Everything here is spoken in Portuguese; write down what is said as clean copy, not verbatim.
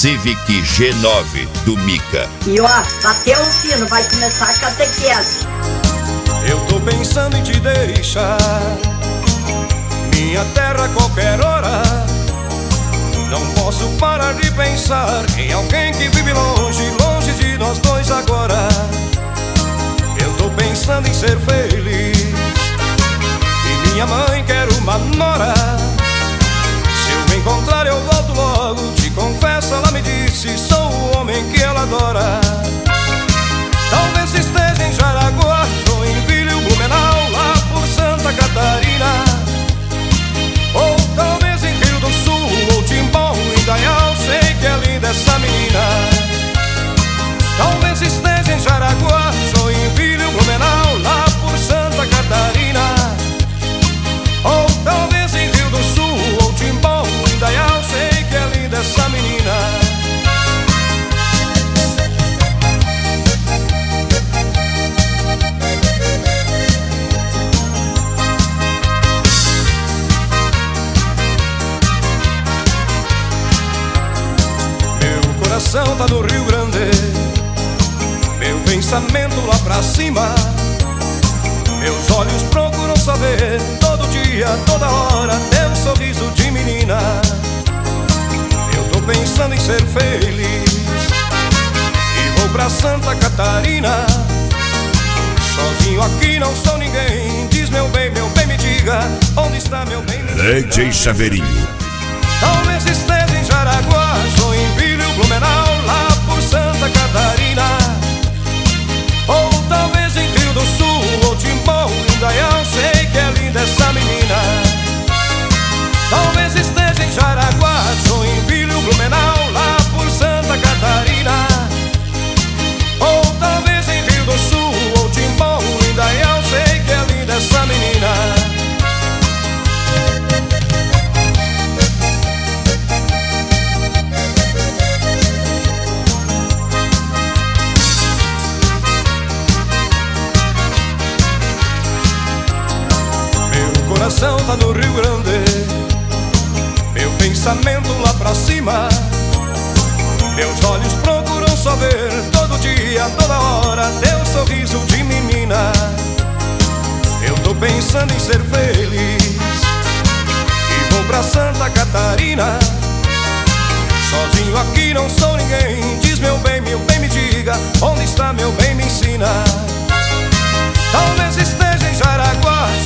Civic G9 do Mica. E ó, bateu o sino, vai começar a catequese. Eu tô pensando em te deixar, minha terra a qualquer hora. Não posso parar de pensar em alguém que vive longe, longe de nós dois agora. Eu tô pensando em ser feliz, e minha mãe quer uma nora. Se eu me encontrar eu volto logo, te confesso, ela me disse, sou o homem que ela adora. Talvez esteja em Jaraguá, Joinville, Blumenau, lá por Santa Catarina. Ou talvez em Rio do Sul, ou Timbó, Indaial, sei que é linda essa menina. Talvez esteja em Jaraguá, Joinville, Blumenau, lá por Santa Catarina. Ou talvez em Rio do Sul, ou Timbó, Indaial, sei que é linda essa menina. Meu coração tá no Rio Grande, meu pensamento lá pra cima. Meus olhos procuram saber todo dia, toda hora, teu sorriso de menina. Eu tô pensando em ser feliz e vou pra Santa Catarina. Sozinho aqui não sou ninguém, diz meu bem, me diga, onde está meu bem? DJ Chaveirinho. Talvez esteja em Jaraguá, Joinville, Blumenau, lá por Santa Catarina. Ou talvez em Rio do Sul, ou Timbó, Indaial, sei que é linda essa menina. Talvez esteja em Jaraguá, Joinville, Blumenau, lá por Santa Catarina. Ou talvez em Rio do Sul, ou Timbó, Indaial, sei que é linda essa menina. Meu coração tá no Rio Grande, meu pensamento lá pra cima. Meus olhos procuram só ver todo dia, toda hora, teu sorriso de menina. Eu tô pensando em ser feliz e vou pra Santa Catarina. Sozinho aqui não sou ninguém, diz meu bem, me diga, onde está meu bem, me ensina. Talvez esteja em Jaraguá,